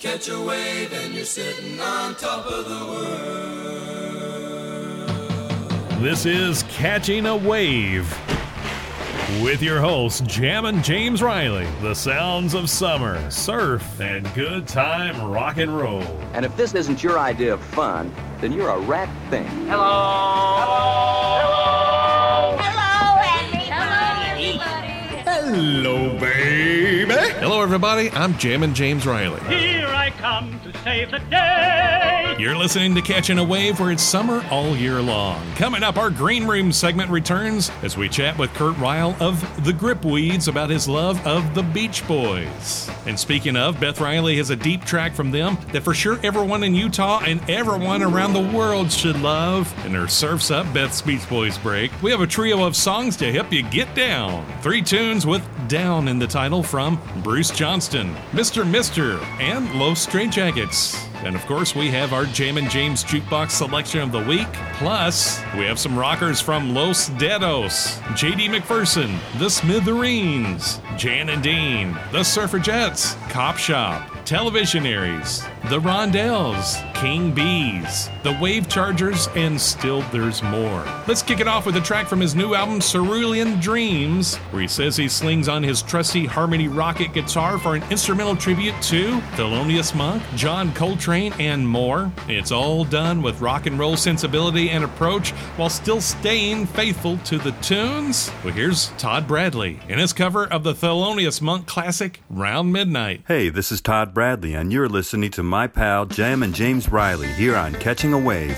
Catch a wave and you're sitting on top of the world. This is Catching a Wave with your hosts, Jammin' James Riley. The sounds of summer, surf, and good time rock and roll. And if this isn't your idea of fun, then you're a rat thing. Hello. Hello. Hello, everybody. Hello, baby. Hello, everybody. I'm Jammin' James Riley. Here I come to save the day. You're listening to Catching a Wave, where it's summer all year long. Coming up, our Green Room segment returns as we chat with Kurt Ryle of the Gripweeds about his love of the Beach Boys. And speaking of, Beth Riley has a deep track from them that for sure everyone in Utah and everyone around the world should love. In her Surf's Up Beth's Beach Boys break, we have a trio of songs to help you get down. 3 tunes with Down in the title from Bruce Johnston, Mr. Mister, and Los Straitjackets. And of course, we have our Jammin' James Jukebox selection of the week. Plus, we have some rockers from Los Dedos, J.D. McPherson, The Smithereens, Jan and Dean, The Surfragettes, Cop Shop, Televisionaries, The Rondells, King Bees, The Wave Chargers, and still there's more. Let's kick it off with a track from his new album, Cerulean Dreams, where he says he slings on his trusty Harmony Rocket guitar for an instrumental tribute to Thelonious Monk, John Coltrane, and more. It's all done with rock and roll sensibility and approach while still staying faithful to the tunes. Well, here's Todd Bradley in his cover of the Thelonious Monk classic, Round Midnight. Hey, this is Todd Bradley, and you're listening to my pal Jammin' James Riley here on Catching a Wave.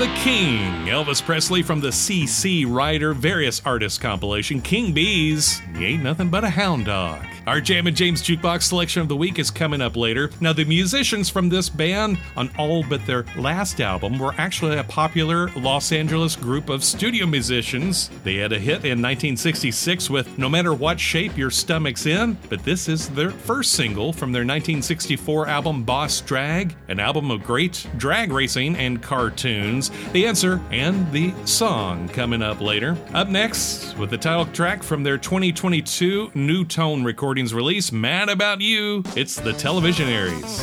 the King, Elvis Presley from the CC Rider Various Artists compilation, King Bees, You Ain't Nothing But a Hound Dog. Our Jam and James Jukebox selection of the week is coming up later. Now, the musicians from this band on all but their last album were actually a popular Los Angeles group of studio musicians. They had a hit in 1966 with No Matter What Shape Your Stomach's In, but this is their first single from their 1964 album Boss Drag, an album of great drag racing and cartoons. The Answer and the song coming up later. Up next, with the title track from their 2022 New Tone recordings release, Mad About You, it's the Televisionaries.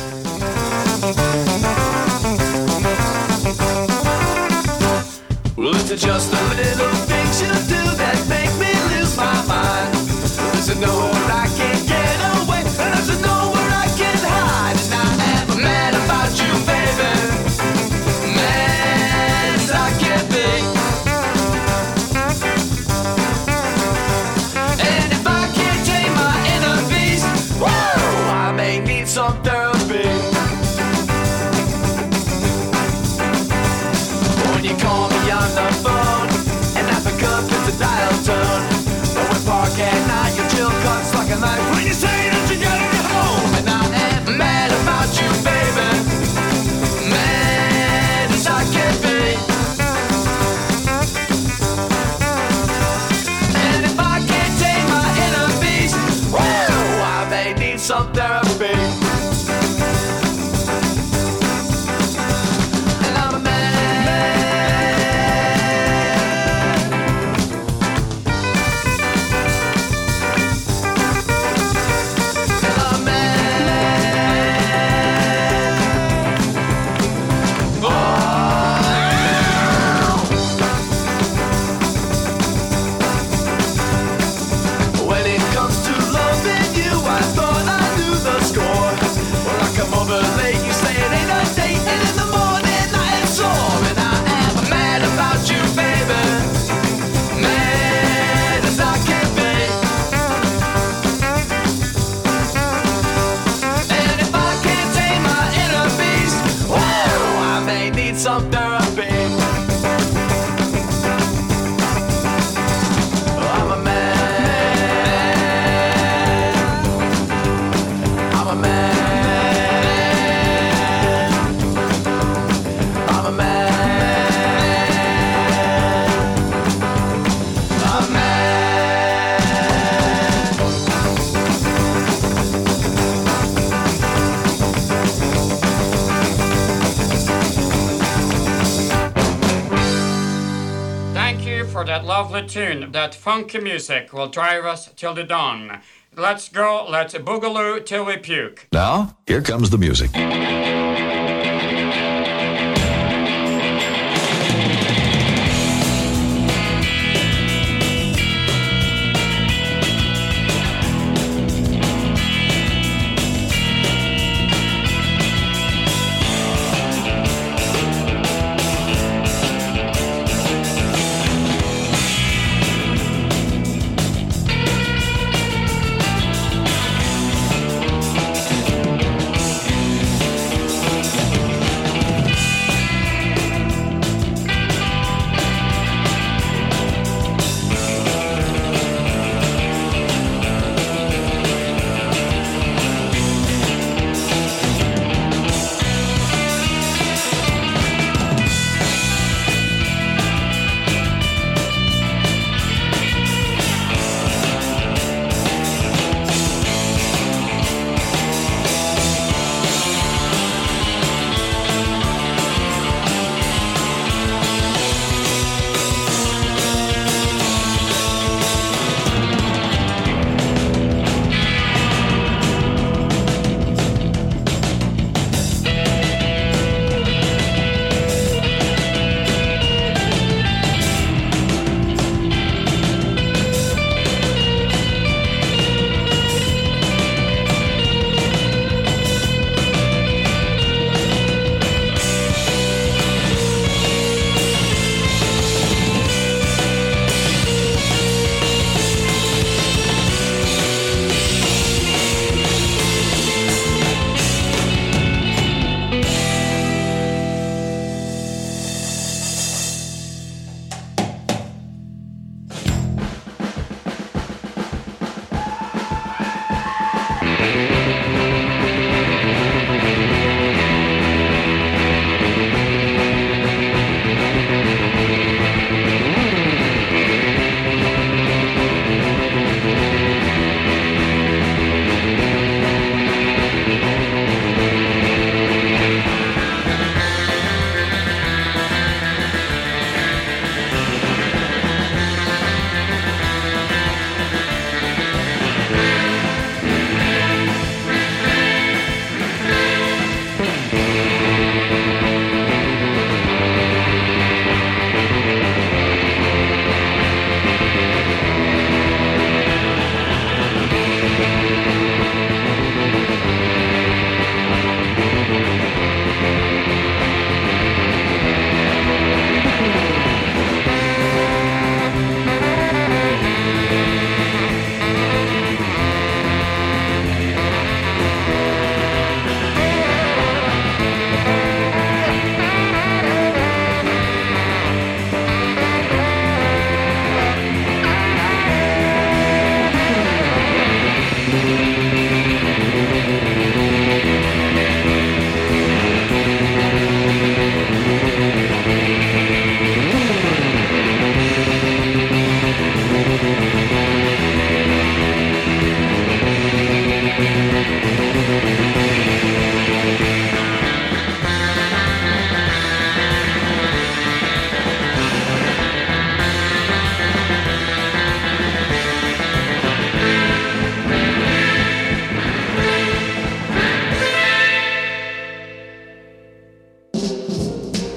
Well, it's just the little things you do that make me lose my mind. There's nowhere I can get away, and there's nowhere I can hide. And I am mad about you, baby. Mad as I can be. And if I can't tame my inner beast, whoa, I may need some therapy. When you call me on the phone and I pick up, it's a dial tone. But we park at night, your chill cuts like a knife when you say that you gotta get home. And I am mad about you, baby. Mad as I can be. And if I can't tame my inner beast, whoa, I may need some therapy. And I'm a man. When it comes to loving you, I thought I knew the score. When I come over late, you say it ain't a date, and in the morning I am sore. And I am mad about you, baby. Mad as I can be. And if I can't tame my inner beast, whoa, I may need some therapy. I'm a man. I'm a man. I'm a man. I'm a man. Thank you for that lovely tune. That funky music will drive us till the dawn. Let's go, let's boogaloo till we puke. Now, here comes the music.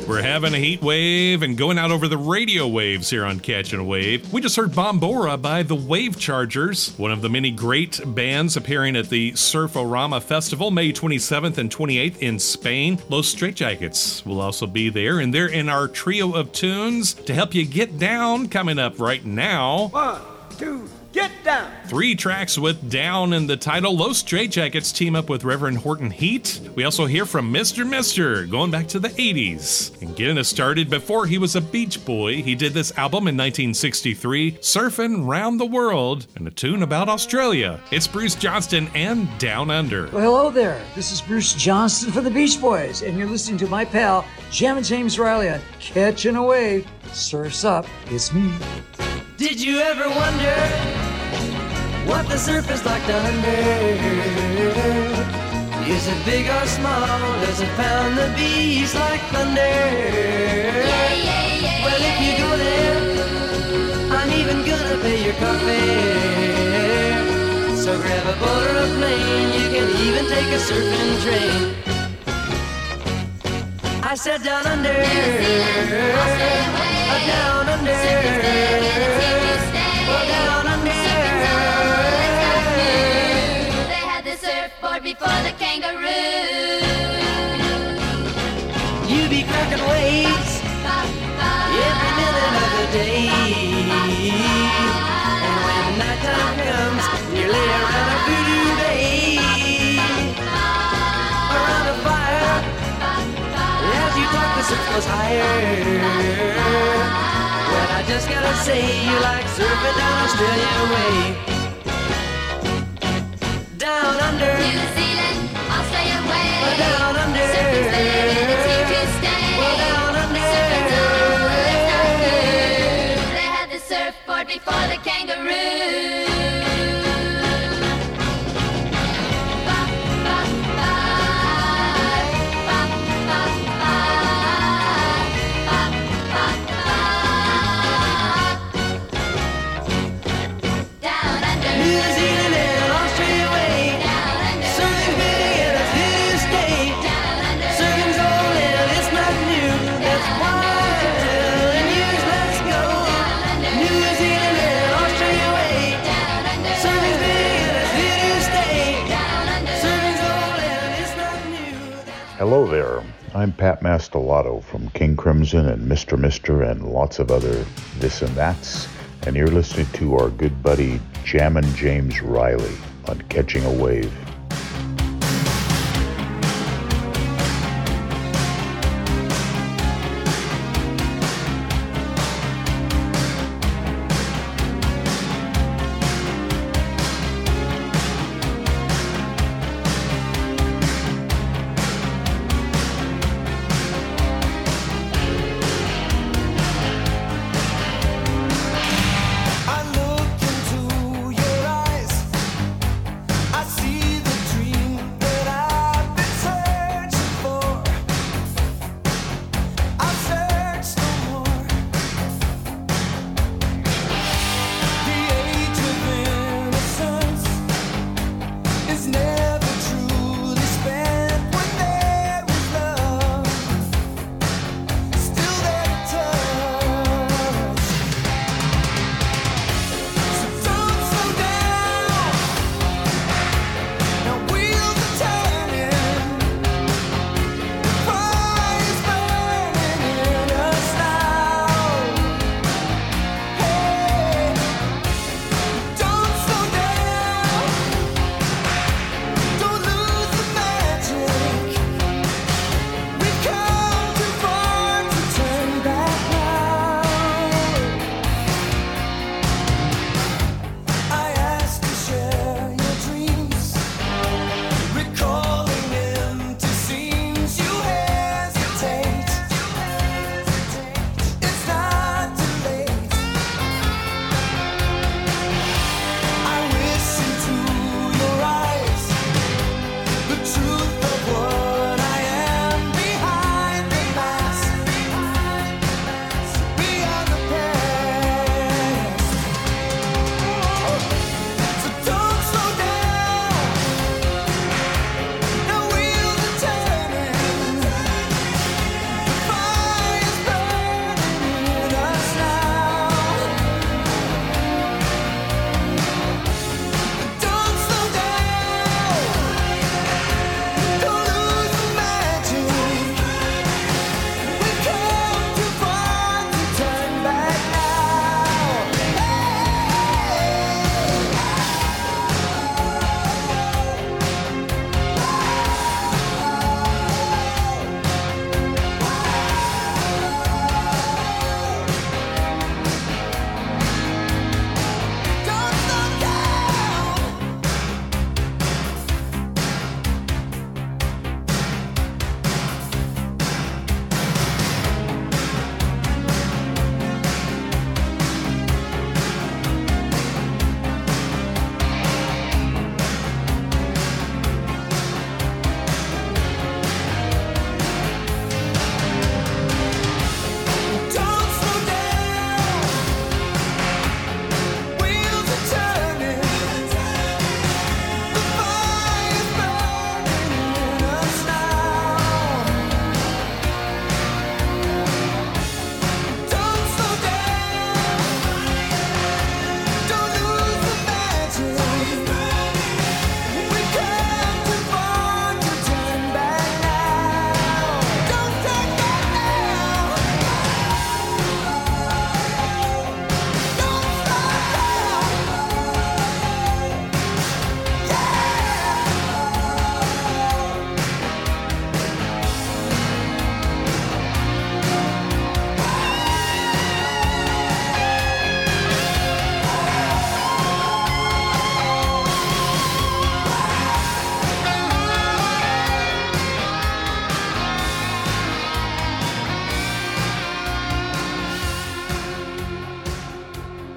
We're having a heat wave and going out over the radio waves here on Catching a Wave. We just heard Bombora by the Wave Chargers, one of the many great bands appearing at the Surforama Festival, May 27th and 28th in Spain. Los Straitjackets will also be there, and they're in our trio of tunes to help you get down coming up right now. 1, 2, get down! 3 tracks with Down in the title. Los Straitjackets team up with Reverend Horton Heat. We also hear from Mr. Mister, going back to the 80s. And getting us started, before he was a Beach Boy, he did this album in 1963, Surfin' Round the World, and a tune about Australia. It's Bruce Johnston and Down Under. Well, hello there. This is Bruce Johnston for the Beach Boys, and you're listening to my pal, Jammin' James Riley on Catching a Wave. Surf's up, it's me. Did you ever wonder what the surf is like down under? Is it big or small? Does it pound the beach like thunder? Well, if you go there, I'm even gonna pay your car fare. So grab a boat or a plane, you can even take a surfing train. I said down under, down under, well, down under. They had the surfboard before the kangaroo. You be cracking waves every minute of the day. And when nighttime comes, you lay around a voodoo bay, around a fire. As you talk, the surf goes higher. Well, I just gotta say, you like surfing down Australia way. Down under, New Zealand, Australia way. well, down under, Surfing's there and it's here to stay. well, down under. Surfing's all, it's not new. They had the surfboard before the kangaroo. Down under. New Zealand and Australia way. Down under. Surfing's big and it's here to stay. Down under. Surfing's old and it's not new. That's why in years let's go. New Zealand and Australia way. Down under. Surfing's big and it's here to stay. Down under. Surfing's old and it's not new. Hello there. I'm Pat Mastelotto from King Crimson and Mr. Mister and lots of other this and that's. And you're listening to our good buddy Jammin' James Riley on Catching a Wave. I look into your eyes. I see the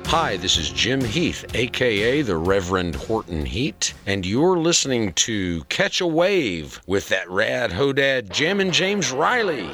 Hi, this is Jim Heath, aka the Reverend Horton Heat, and you're listening to Catch a Wave with that rad hodad Jammin' James Riley.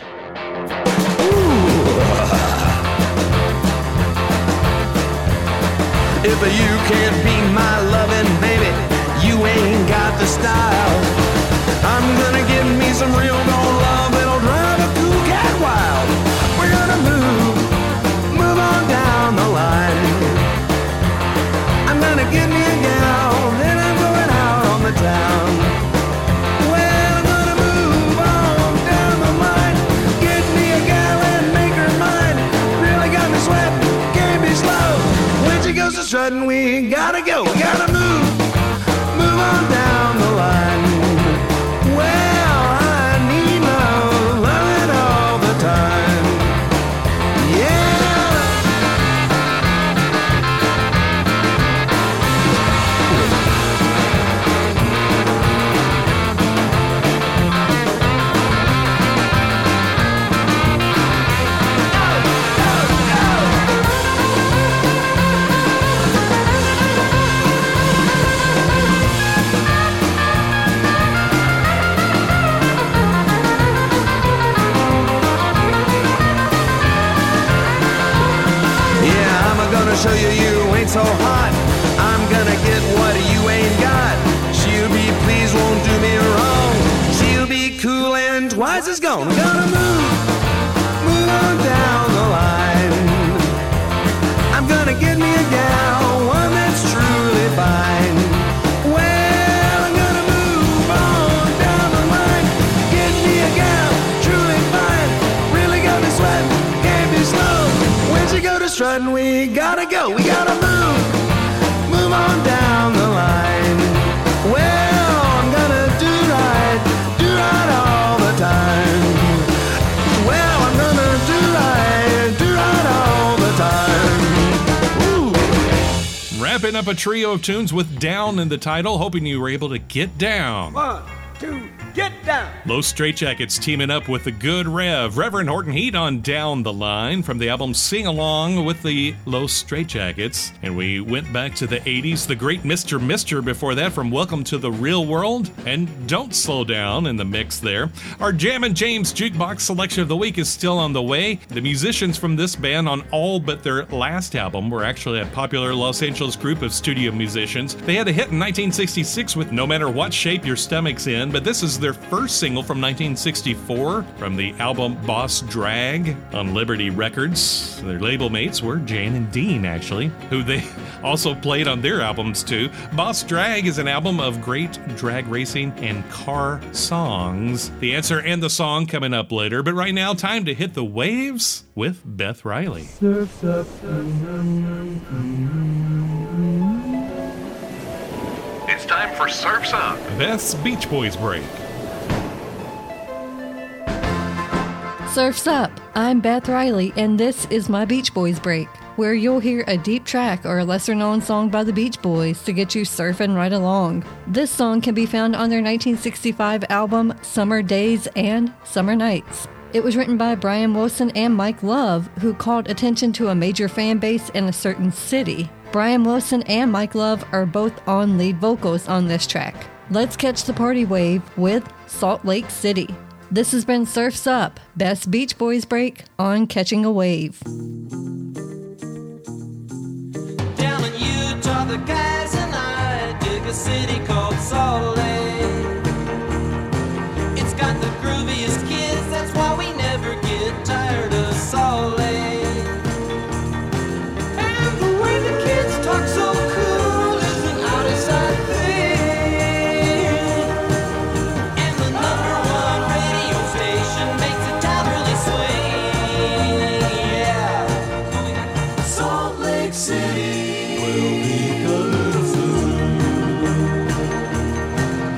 If you can't be my loving baby, you ain't got the style. I'm gonna give me some real gold love that'll drive a cool cat wild. We're gonna move on down the line. I'm gonna get me a gal, then I'm going out on the town. Well, I'm gonna move on down the line. Get me a gal and make her mine. Really got me sweating, can't be slow. When she goes to strutting, we gotta go. We gotta move on down the line. Well, I need love, loving all the time. Show you ain't so hot. I'm gonna get what you ain't got. She'll be pleased, won't do me wrong. She'll be cool and twice as gone. Gonna move on down the line. I'm gonna get me a gal, one that's truly fine. Well, I'm gonna move on down the line. Get me a gal, truly fine. Really got me sweating, can't be slow. When she go to strutting, we gotta go. We gotta move on down the line. Well, I'm gonna do right all the time. Well, I'm gonna do right all the time. Ooh. Wrapping up a trio of tunes with Down in the title, hoping you were able to get down. 1, 2, get down. Los Straitjackets teaming up with the good Reverend Horton Heat on Down the Line from the album Sing Along with the Los Straitjackets. And we went back to the 80s, the great Mr. Mister before that from Welcome to the Real World and Don't Slow Down in the mix there. Our Jammin' James Jukebox selection of the week is still on the way. The musicians from this band on all but their last album were actually a popular Los Angeles group of studio musicians. They had a hit in 1966 with No Matter What Shape Your Stomach's In, but this is their first single from 1964 from the album Boss Drag on Liberty Records. Their label mates were Jan and Dean, actually, who they also played on their albums too. Boss Drag is an album of great drag racing and car songs. The answer and the song coming up later, but right now, time to hit the waves with Beth Riley. Surf's up. It's time for Surf's Up, Beth's Beach Boys break. Surf's Up. I'm Beth Riley, and this is my Beach Boys break, where you'll hear a deep track or a lesser-known song by the Beach Boys to get you surfing right along. This song can be found on their 1965 album Summer Days and Summer Nights. It was written by Brian Wilson and Mike Love, who called attention to a major fan base in a certain city. Brian Wilson and Mike Love are both on lead vocals on this track. Let's catch the party wave with Salt Lake City. This has been Surf's Up, Best Beach Boys break on Catching a Wave. Down in Utah, the guys and I dig a city called Salt Lake. It's got the grooviest kids, that's why we never get tired of Salt Lake. And the way the kids talk so cool is an out-of-sight thing. And the #1 radio station makes the town really swing. Yeah. Salt Lake City will be good soon.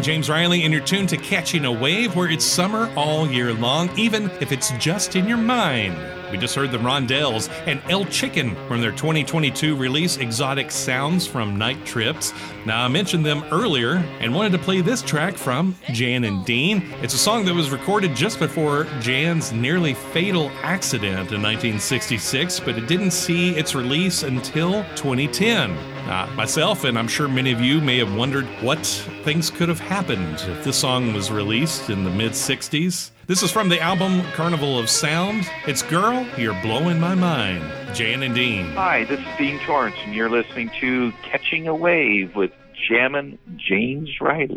James Riley, and you're tuned to Catching a Wave, where it's summer all year long, even if it's just in your mind. We just heard the Rondells and El Chicken from their 2022 release, Exotic Sounds from Night Trips. Now, I mentioned them earlier and wanted to play this track from Jan and Dean. It's a song that was recorded just before Jan's nearly fatal accident in 1966, but it didn't see its release until 2010. Myself, and I'm sure many of you may have wondered what things could have happened if this song was released in the mid-60s. This is from the album Carnival of Sound. It's Girl, You're Blowing My Mind. Jan and Dean. Hi, this is Dean Torrance, and you're listening to Catching a Wave with Jammin' James Riley.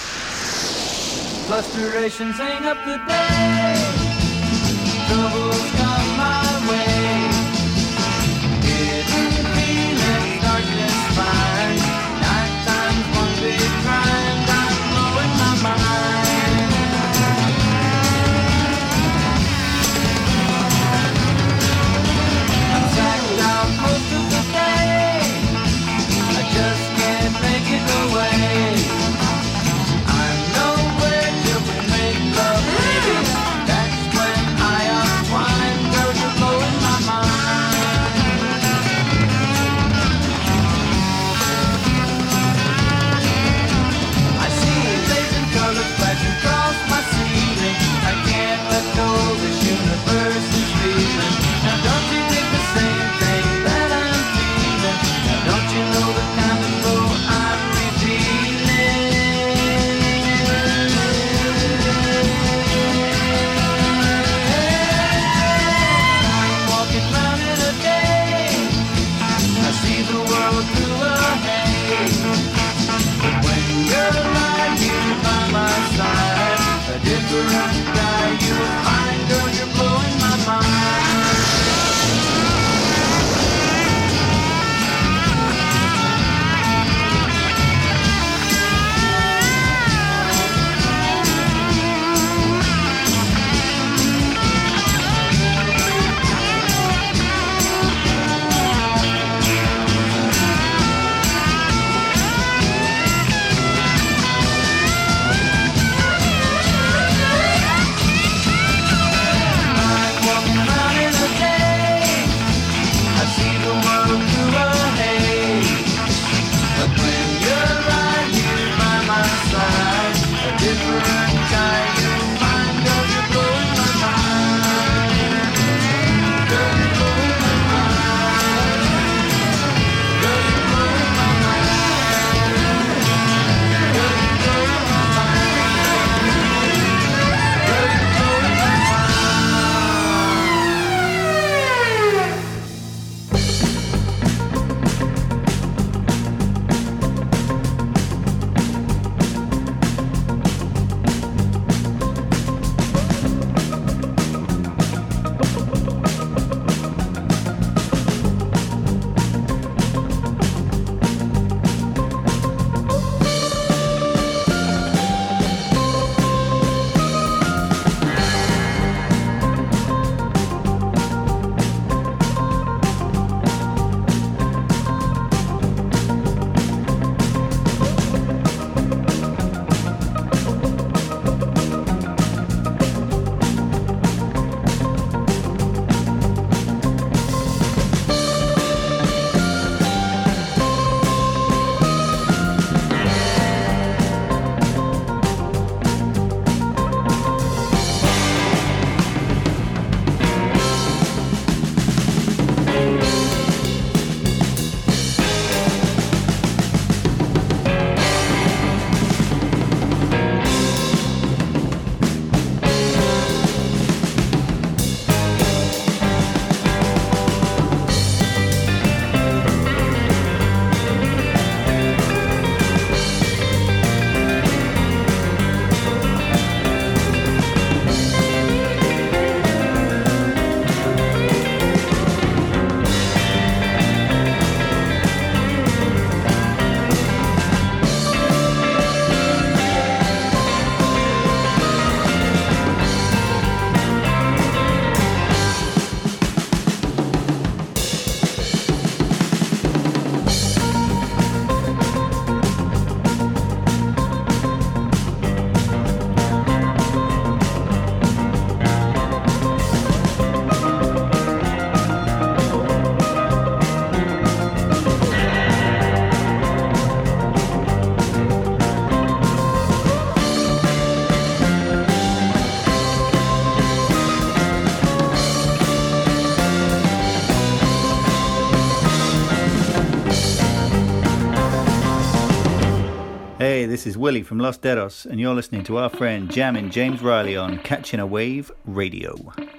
Fluctuations hang up the day. Troubles come my way. Hidden feelings, darkness fine. Nighttime's one big grind. I'm blowing my mind. I'm sacked out most of the day. I just can't make it away. I'm nowhere till we make love, baby. That's when I unwind. this is Willie from Los Dedos, and you're listening to our friend Jammin' James Riley on Catching a Wave Radio.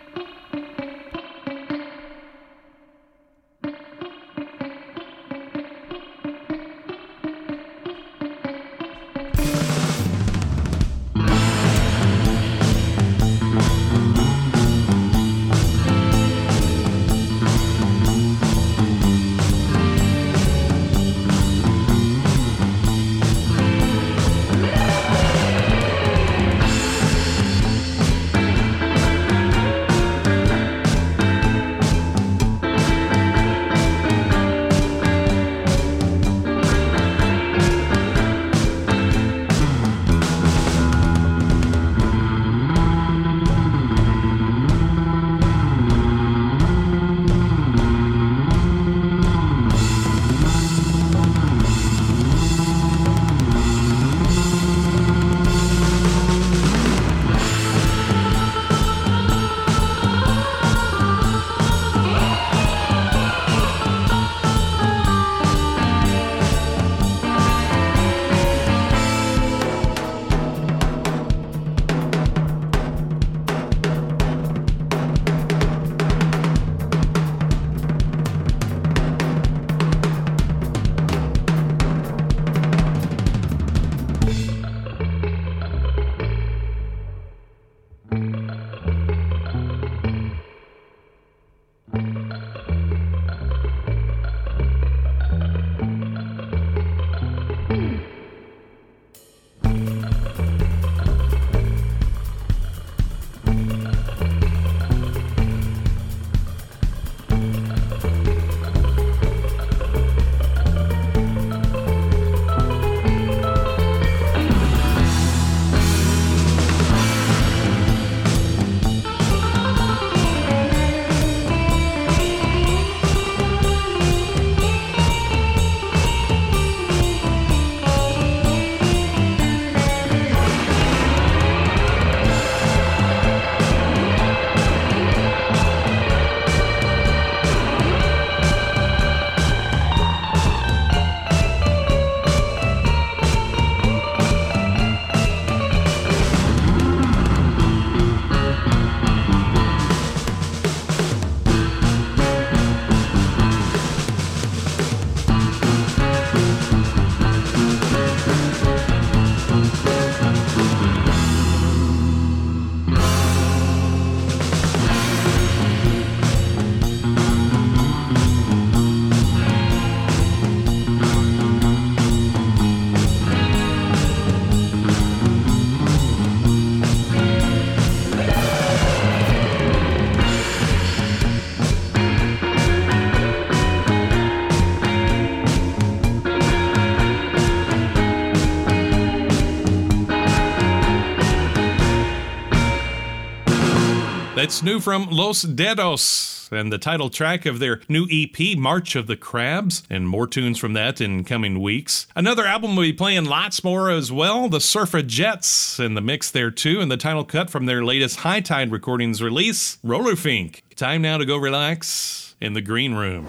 It's new from Los Dedos and the title track of their new EP, March of the Crabs, and more tunes from that in coming weeks. Another album we'll be playing lots more as well, the Surfragettes in the mix there too, and the title cut from their latest High Tide Recordings release, Rollerfink. Time now to go relax in the green room.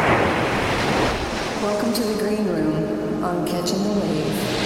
Welcome to the green room on Catching the Wave.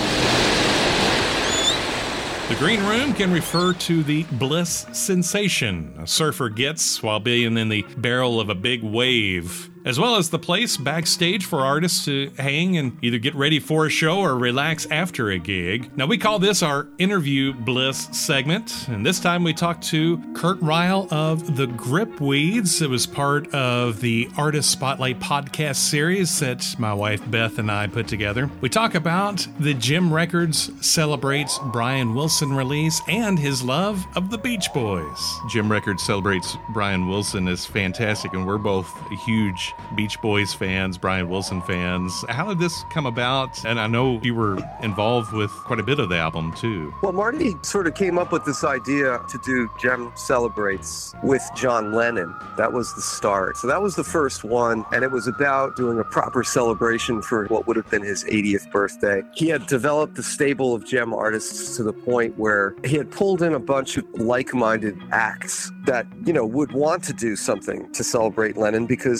The green room can refer to the bliss sensation a surfer gets while being in the barrel of a big wave, as well as the place backstage for artists to hang and either get ready for a show or relax after a gig. Now, we call this our Interview Bliss segment, and this time we talked to Kurt Ryle of the Gripweeds. It was part of the Artist Spotlight podcast series that my wife Beth and I put together. We talk about the Jim Records Celebrates Brian Wilson release and his love of the Beach Boys. Jim Records Celebrates Brian Wilson is fantastic, and we're both huge Beach Boys fans, Brian Wilson fans. How did this come about? And I know you were involved with quite a bit of the album too. Well, Marty sort of came up with this idea to do Jim Celebrates with John Lennon. That was the start. So that was the first one, and it was about doing a proper celebration for what would have been his 80th birthday. He had developed a stable of Jim artists to the point where he had pulled in a bunch of like-minded acts that, you know, would want to do something to celebrate Lennon, because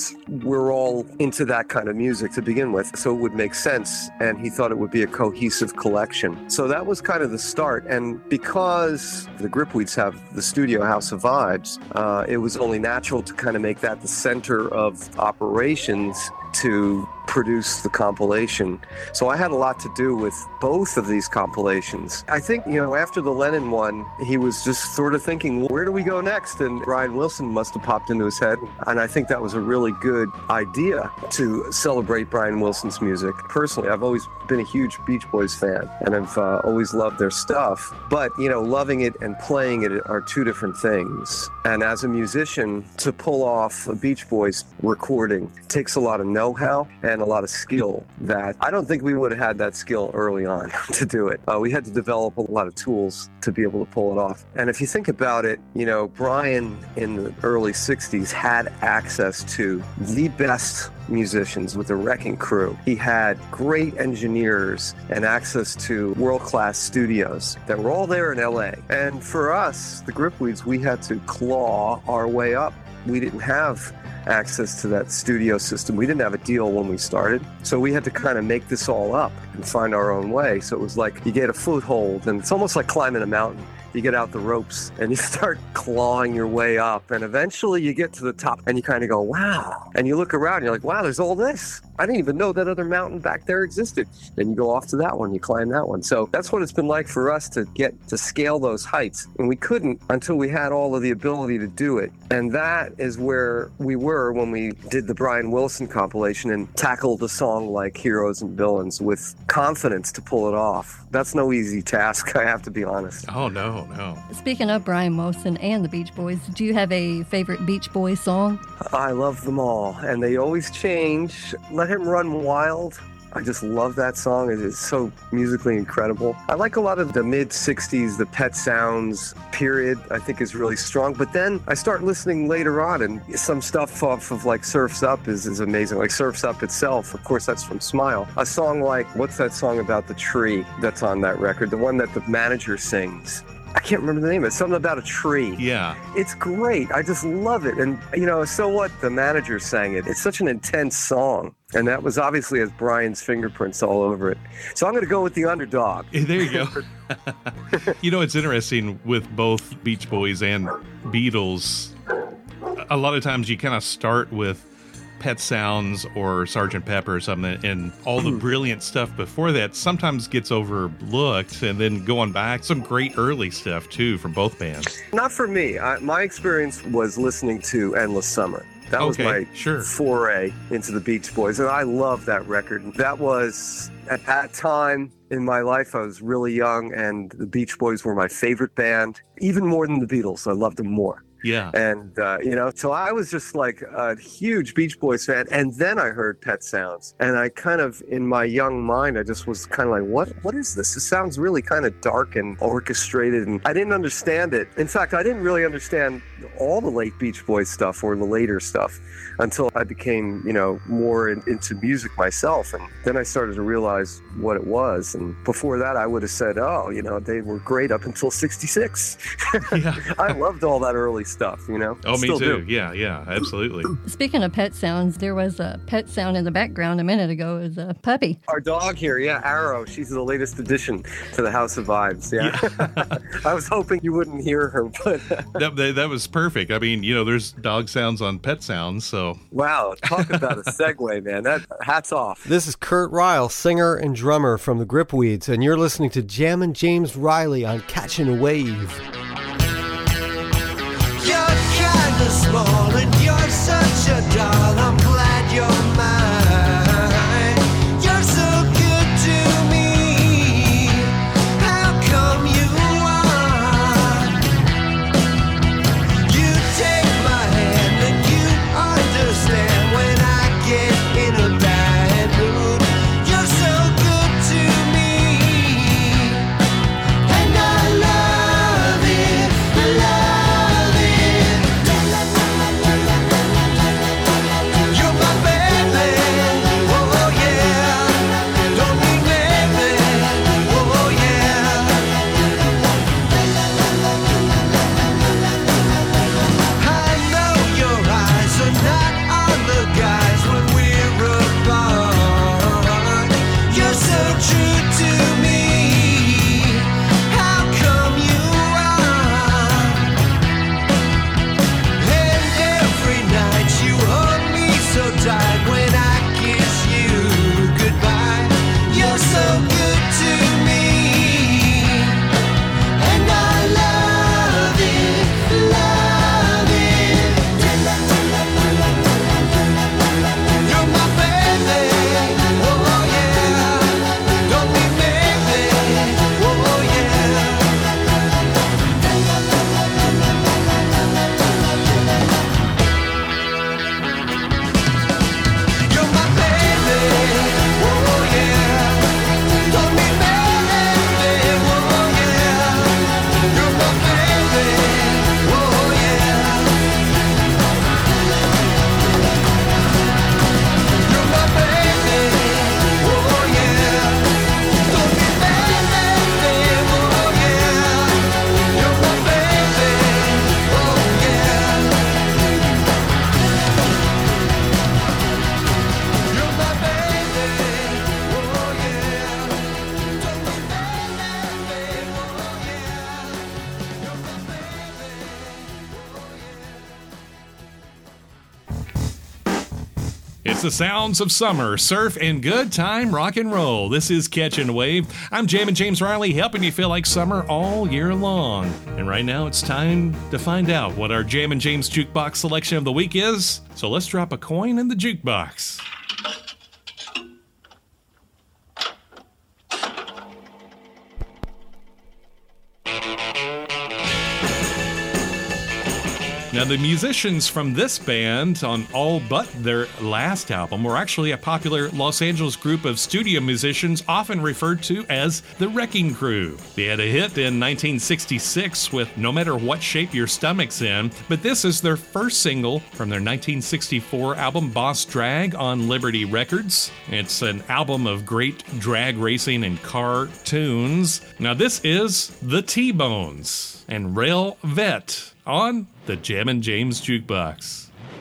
we're all into that kind of music to begin with, so it would make sense, and he thought it would be a cohesive collection. So that was kind of the start, and because the Gripweeds have the studio House of Vibes, it was only natural to kind of make that the center of operations to produce the compilation. So I had a lot to do with both of these compilations. I think, after the Lennon one, he was just sort of thinking, well, where do we go next? And Brian Wilson must have popped into his head. And I think that was a really good idea to celebrate Brian Wilson's music. Personally, I've always been a huge Beach Boys fan, and I've always loved their stuff. But, loving it and playing it are two different things. And as a musician, to pull off a Beach Boys recording takes a lot of know-how and a lot of skill that I don't think we would have had that skill early on to do it. We had to develop a lot of tools to be able to pull it off. And if you think about it, Brian in the early 60s had access to the best musicians with the Wrecking Crew. He had great engineers and access to world-class studios that were all there in LA. And for us, the Gripweeds, we had to claw our way up. We didn't have access to that studio system. We didn't have a deal when we started, so we had to kind of make this all up and find our own way. So it was like you get a foothold, and it's almost like climbing a mountain. You get out the ropes and you start clawing your way up, and eventually you get to the top and you kind of go, wow. And you look around and you're like, wow, there's all this. I didn't even know that other mountain back there existed. Then you go off to that one, you climb that one. So that's what it's been like for us to get to scale those heights. And we couldn't until we had all of the ability to do it. And that is where we were when we did the Brian Wilson compilation and tackled a song like Heroes and Villains with confidence to pull it off. That's no easy task, I have to be honest. Oh, no. Speaking of Brian Wilson and the Beach Boys, do you have a favorite Beach Boys song? I love them all, and they always change. Let Him Run Wild. I just love that song. It is so musically incredible. I like a lot of the mid-'60s, the Pet Sounds period, I think is really strong. But then I start listening later on, and some stuff off of like Surf's Up is amazing. Like Surf's Up itself, of course, that's from Smile. A song like, what's that song about the tree that's on that record? The one that the manager sings. I can't remember the name. It's something about a tree. Yeah. It's great. I just love it. And, so what? The manager sang it. It's such an intense song. And that was obviously has Brian's fingerprints all over it. So I'm going to go with The Underdog. There you go. It's interesting with both Beach Boys and Beatles. A lot of times you kind of start with Pet Sounds or Sgt. Pepper or something, and all the brilliant stuff before that sometimes gets overlooked, and then going back, some great early stuff too from both bands. Not for me. My experience was listening to Endless Summer. That was my foray into the Beach Boys, and I love that record. That was, at that time in my life, I was really young, and the Beach Boys were my favorite band, even more than the Beatles. I loved them more. Yeah. And, so I was just like a huge Beach Boys fan. And then I heard Pet Sounds. And I kind of, in my young mind, I just was kind of like, what is this? This sounds really kind of dark and orchestrated. And I didn't understand it. In fact, I didn't really understand all the late Beach Boys stuff or the later stuff until I became, more into music myself. And then I started to realize what it was. And before that, I would have said, they were great up until 66. Yeah. I loved all that early stuff, Oh, Still me too. do. Yeah, absolutely. Speaking of pet sounds, there was a pet sound in the background a minute ago. It was a puppy. Our dog here, Arrow. She's the latest addition to the House of Vibes. Yeah. I was hoping you wouldn't hear her, but that was perfect. I mean, there's dog sounds on Pet Sounds, so. Wow, talk about a segue, man. That hats off. This is Kurt Ryle, singer and drummer from the Gripweeds, and you're listening to Jammin' James Riley on Catchin' a Wave. You're kinda small and you're such a doll. I'm glad you're mine. You're so good to me. How come you are? You take my hand and you understand when I get in a bad mood. You're so good to me, and I love it, love it. It's the sounds of summer, surf, and good time rock and roll. This is Catchin' a Wave. I'm Jammin' James Riley, helping you feel like summer all year long. And right now it's time to find out what our Jammin' James Jukebox selection of the week is. So let's drop a coin in the jukebox. Now, the musicians from this band on all but their last album were actually a popular Los Angeles group of studio musicians often referred to as the Wrecking Crew. They had a hit in 1966 with No Matter What Shape Your Stomach's In, but this is their first single from their 1964 album Boss Drag on Liberty Records. It's an album of great drag racing and car tunes. Now, this is the T-Bones and Rail Vet on the Jammin' James Jukebox.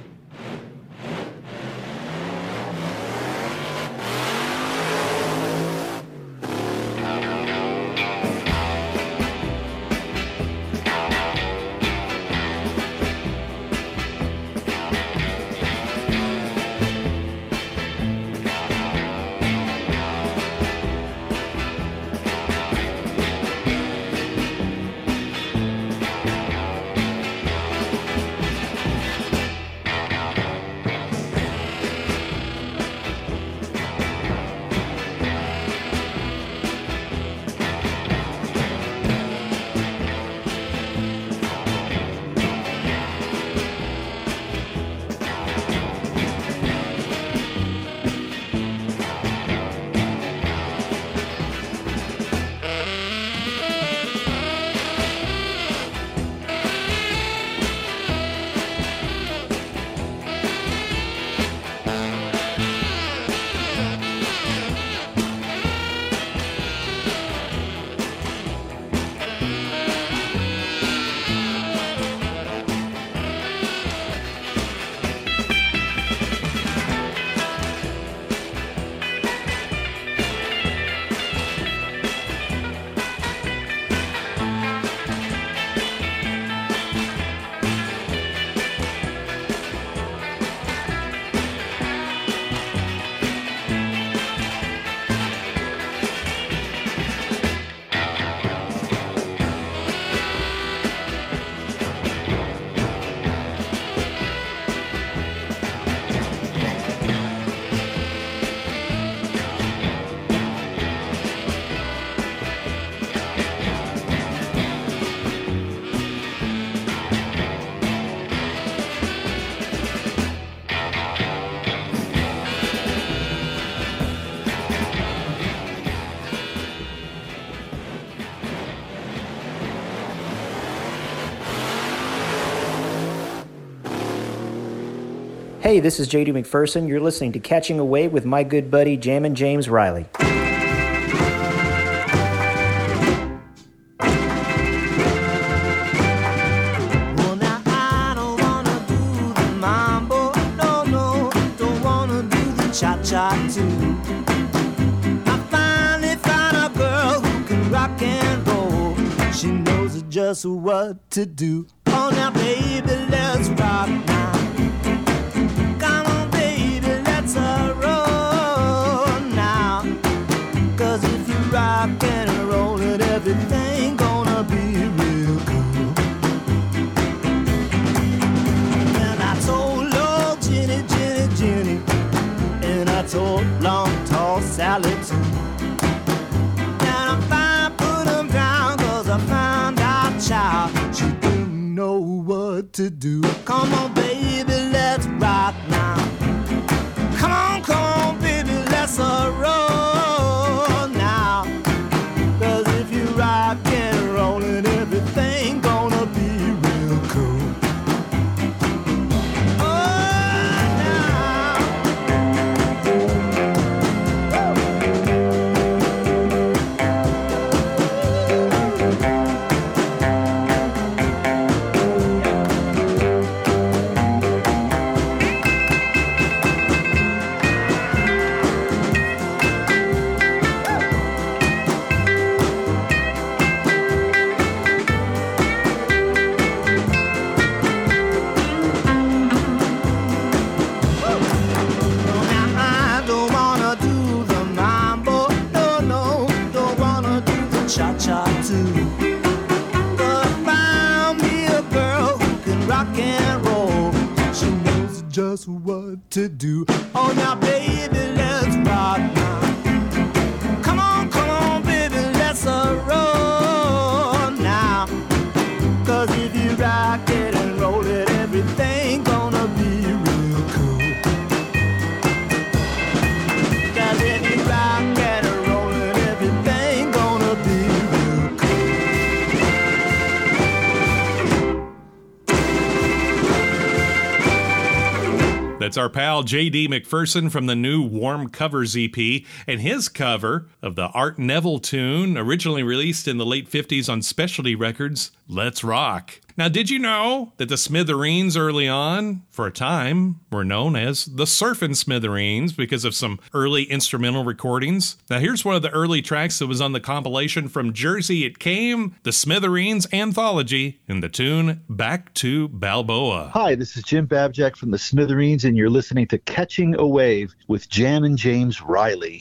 Hey, this is J.D. McPherson. You're listening to Catching a Wave with my good buddy Jammin' James Riley. Cha-cha too. I finally found a girl who can rock and roll. She knows just what to do. Oh, now baby, let's rock now. Come on, baby, let's roll now. 'Cause if you rock and roll it, everything gonna be real cool. And I told old Jenny, Jenny, Jenny, and I told long, tall Sally too. And if I put them down, 'cause I found out, child, she didn't know what to do. Come on, baby, let's rock now. Come on, baby, let's roll now. 'Cause if you rock and roll it, everything gonna be real cool. Oh, now. what to do. Oh, now, baby, let's rock now. Come on, baby, let's roll now. 'Cause if you rock it and roll it, everything gonna be real cool. 'Cause if you rock it and roll it, everything gonna be real cool. That's our pal J.D. McPherson from the new Warm Covers EP, and his cover of the Art Neville tune, originally released in the late 50s on Specialty Records, Let's Rock. Now, did you know that the Smithereens early on, for a time, were known as the Surfin' Smithereens because of some early instrumental recordings? Now, here's one of the early tracks that was on the compilation From Jersey It Came, the Smithereens Anthology, and the tune Back to Balboa. Hi, this is Jim Babjack from the Smithereens, and you're listening to Catching a Wave with Jammin' James Riley.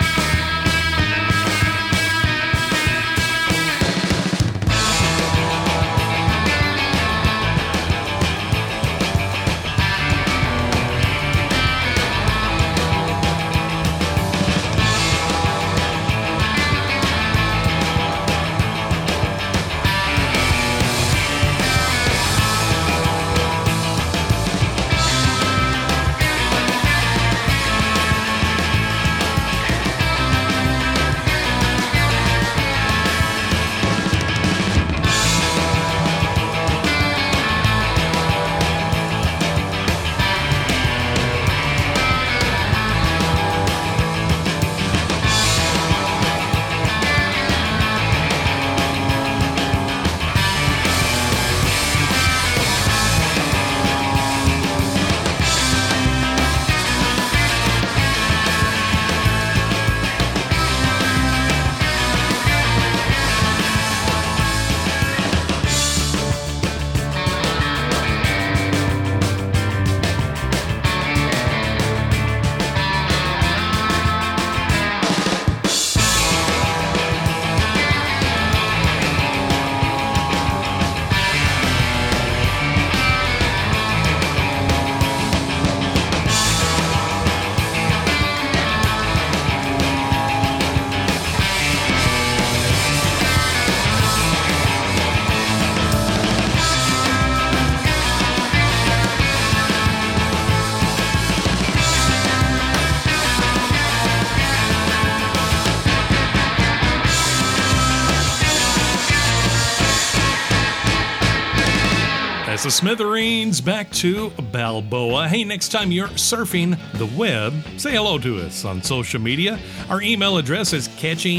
The Smithereens back to Balboa. Hey, next time you're surfing the web, say hello to us on social media. Our email address is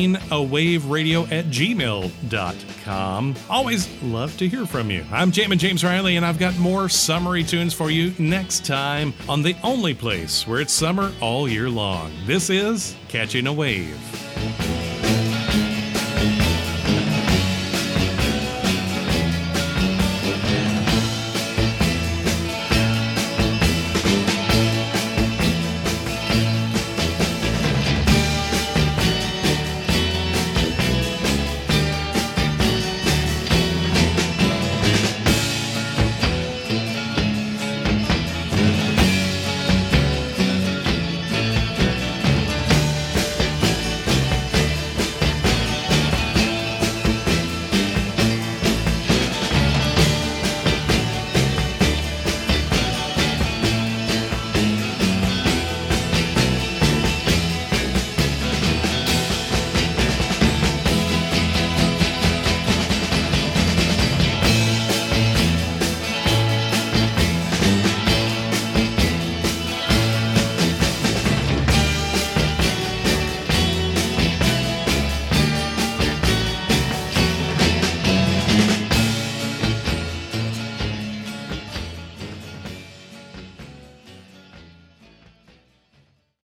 catchingawaveradio@gmail.com. Always love to hear from you. I'm Jammin' James Riley, and I've got more summery tunes for you next time on the only place where it's summer all year long. This is Catching a Wave.